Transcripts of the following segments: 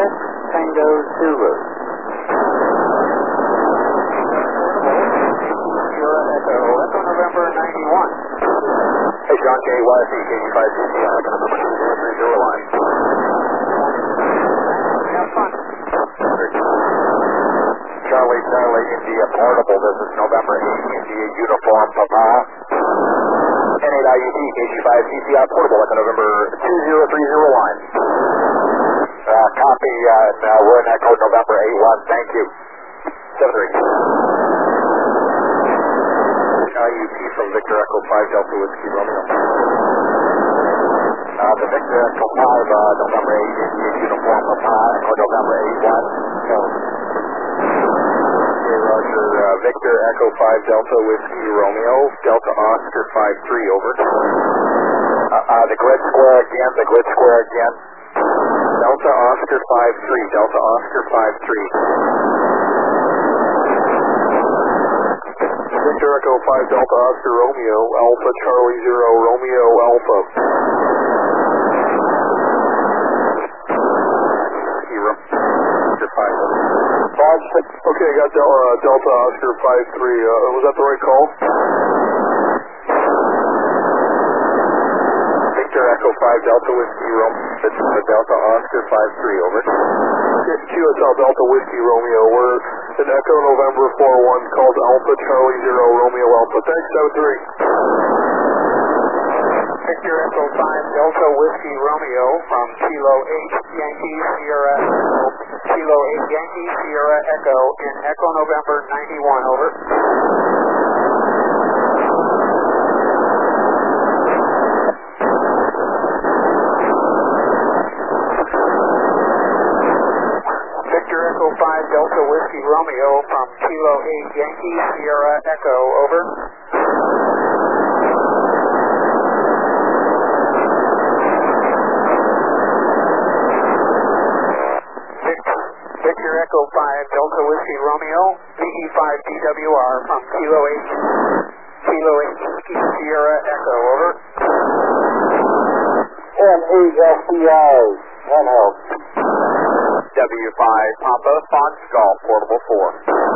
Tango Zulu. Sierra Echo, Echo November 91. Hey, John K. YC, KG5CC, Echo November 2030 line. Have fun. Charlie, India Portable, this is November 8, India Uniform Papa. N8IUT, KG5CC, Portable, Echo November 2030 line. Copy, we're in Echo November 8-1, thank you. 7-3. IUT from Victor Echo 5 Delta Whiskey Romeo. The Victor Echo 5, November 8, Indian Uniform Papa, Echo November 8-1. Okay, Roger, Victor Echo 5 Delta Whiskey Romeo, Delta Oscar 5-3, over. The grid square again, Delta Oscar 5-3, Delta Oscar 5-3. Victor Echo 5 Delta Oscar Romeo, Alpha Charlie 0, Romeo Alpha. Okay, I got Delta Oscar 5-3. Was that the right call? Victor Echo 5 Delta Whiskey Romeo, Delta Oscar 5-3, over. QSL Delta Whiskey Romeo, we're in Echo November 4-1, called Alpha Charlie 0, Romeo Alpha. Thanks, 7-3. Victor Echo 5 Delta Whiskey Romeo from Kilo 8 Yankee Sierra Echo, Kilo 8 Yankee Sierra Echo in Echo November 91, over. Victor Echo 5 Delta Whiskey Romeo from Kilo 8 Yankee Sierra Echo, over. Victor Echo 5 Delta Whiskey Romeo, VE5DWR from Kilo 8 Yankee Sierra Echo, over. NESDI, handheld. W5 Papa, Fox Golf, Portable 4.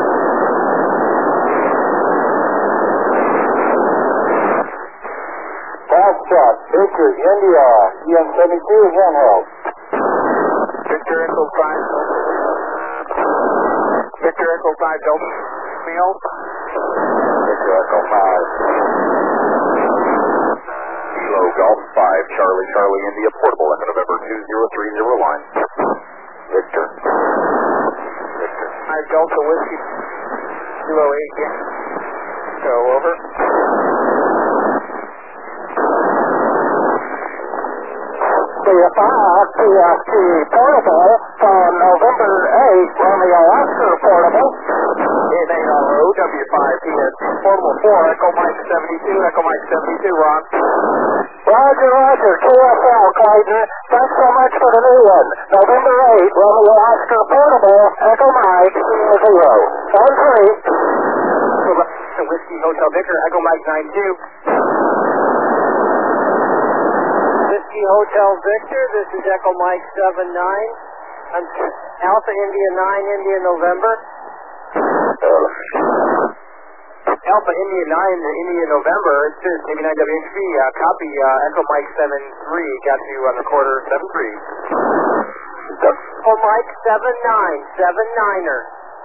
Foxtrot, Victor, India, EM72, handheld. Victor Echo 5 Delta Romeo. Victor Echo 5. Kilo Golf 5, Charlie India, Portable, Echo November 2030 line. Victor. 5 Delta Whiskey, Kilo 8 Yankee, go, over. PFT Portable from November 8, Romeo Oscar Portable. N8RO, W5PST Portable 4, Echo Mike 72, Echo Mike 72, Ron. Roger, QSL Clayton. Thanks so much for the new one. November 8, Romeo Oscar Portable, Echo Mike 0. 7-3. Whiskey Hotel Victor, Echo Mike 92. Whiskey Hotel Victor, this is Echo Mike 79. I'm Alpha India 9, India November. Alpha India 9, India November, it's just Navy 9 WHB, copy Echo Mike 73, got you on recorder 73. Echo Mike 79, 79er.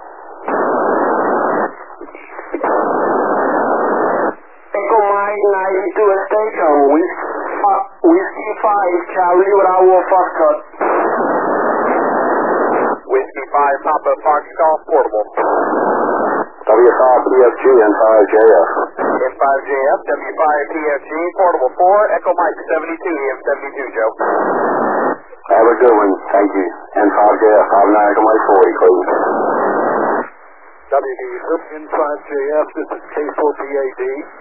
Echo Mike 92 station, Whiskey 5, Charlie Bravo Foxtrot. Whiskey 5, Papa Fox Golf Portable. W5PFG and 5JF. N5JF, W5PFG, Portable 4, Echo Mike 72, EM72, Joe. Have a good one, thank you. N5JF, 59 Echo Mike 40, please. WD, N5JF, this is K4PAD.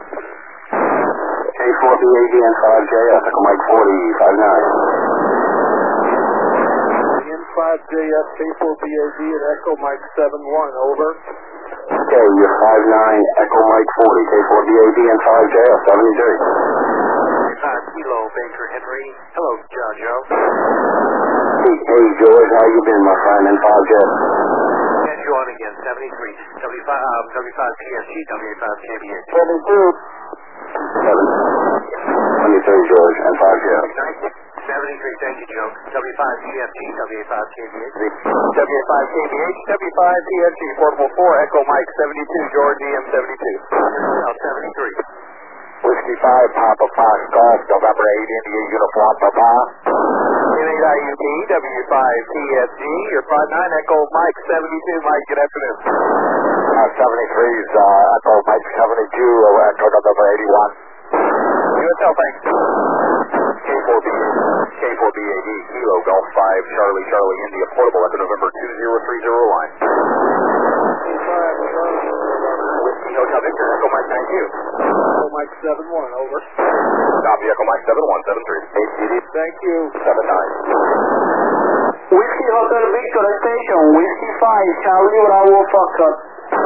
K4PAD and 5JF, Echo Mike 40, 59. N5JF, K4PAD, and Echo Mike 71, over. Okay, you're 59, Echo Mike 40, K4BAD and 5JF, 73. Kilo Baker Henry. Hello, John Joe. Hey, George, how you been, my friend? And 5Jet. And you on again, 73. W5 PSG, W85 KBH. 23, George, and 5Jet. 73, thank you, Joe. W5 PSG, W85 KBH. W85 KBH, W5 PSG, portable 4, Echo Mike 72, George EM 72. 73. Whiskey 5, Papa Fox Golf, November 8, India Uniform, Papa. M8IUP, W5 PSG, your 5-9, Echo Mike 72, Mike, good afternoon. 73's Echo Mike 72, Echo November 81. USL, thanks. K4BAD, Kilo Golf 5, Charlie India, portable, Echo November 2030 line. Whiskey Hotel Victor, Echo Mike 92. Echo Mike 71, over. Copy, Echo Mike 7173. Thank you. 79. Whiskey Hotel Victor Station, Whiskey 5, Charlie Bravo Foxtrot.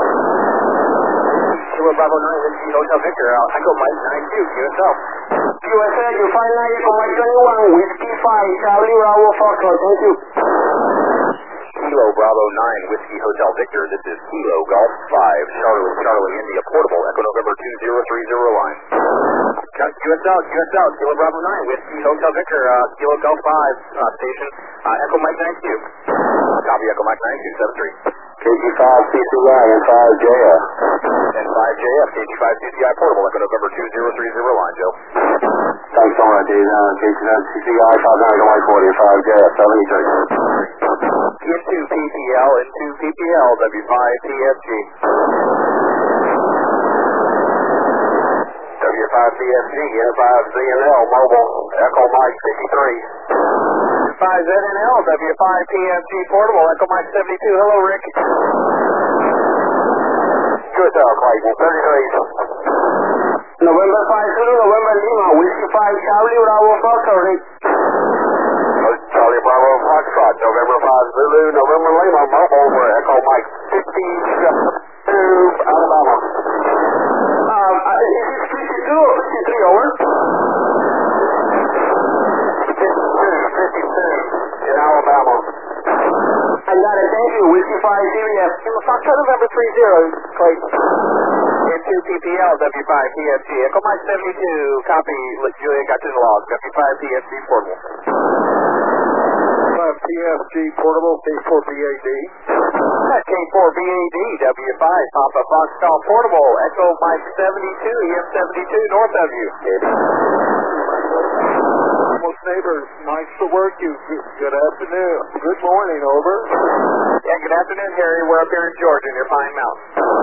Kilo Bravo 9, Whiskey Hotel Victor, Echo Mike 92, USL. USL, you find 9, Echo Mike 21, Whiskey 5, Charlie Bravo Foxtrot. Thank you. Kilo Bravo 9, Whiskey Hotel Victor. This is Kilo Golf 5, Charlie India, portable, Echo November 2030 line. USL, Kilo Bravo 9, Whiskey Hotel Victor, Kilo Golf 5, station, Echo Mike 92. Copy, Echo Mike 9273. KG5 CCI and 5JF. And 5JF, KG5 CCI, portable, Echo November 2030 line, Joe. Thanks so much, KG5 CCI, 5 Mike 40, 5JF, 73. Into PPL, W5 PSG. W5 PSG, N5 ZNL, mobile, Echo Mike 53. 5 ZNL, W5 PSG portable, Echo Mike 72. Hello, Rick. USL, Clayton, 33. November 5 Zulu, November Lima, Whiskey 5, Charlie Bravo Foxtrot, Rick. Charlie Bravo Foxtrot, November 5 Zulu, November Lima, mobile over Echo Mike 52, Alabama. Is it 52 or 53, over? 52 in Alabama. I got it, thank you. Whiskey 5 CBS. Foxtrot November 30, Clayton. Into PPL, W5 PSG, Echo Mike 72. Copy, Julia got you in the log. W5 PSG portable. PFG portable, K4BAD. K4BAD, W5, Papa Fox Golf portable, Echo Mike 72, EM 72, north of you. Almost neighbors, nice to work you. Good afternoon. Good morning, over. Yeah, good afternoon, Harry. We're up here in Georgia near Pine Mountain.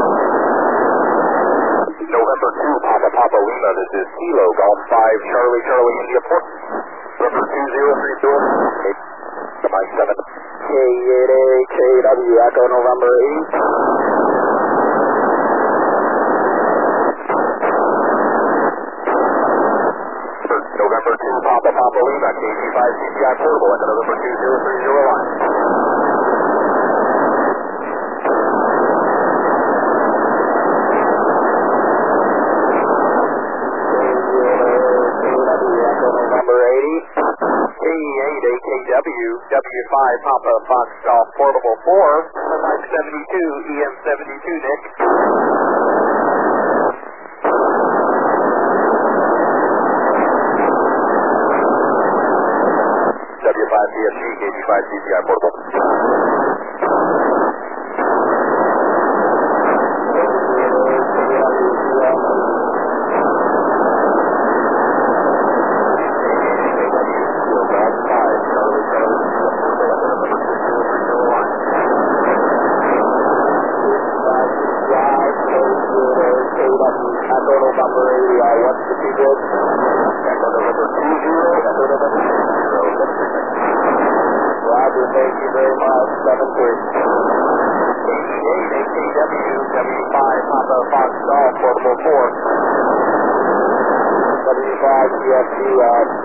November 2, Papa Lima, this is Kilo Golf 5, Charlie India, Port. November 2032. Mike 7. K8A, KW, Echo November 8. November 2, Papa Lima, KG5 CCI portable, Echo November 2030 line. Echo November 80. K8 AKW, W5 Papa Fox Golf portable 4, Mike 72, EM 72, Nick. W5 PSG, KG5 CCI portable. Echo November 80, what's the secret? Echo November 20, Echo November 60. Roger, thank you very much. 7-3. K8 AKW, W5 Papa Fox Golf portable 4. W5 CFG,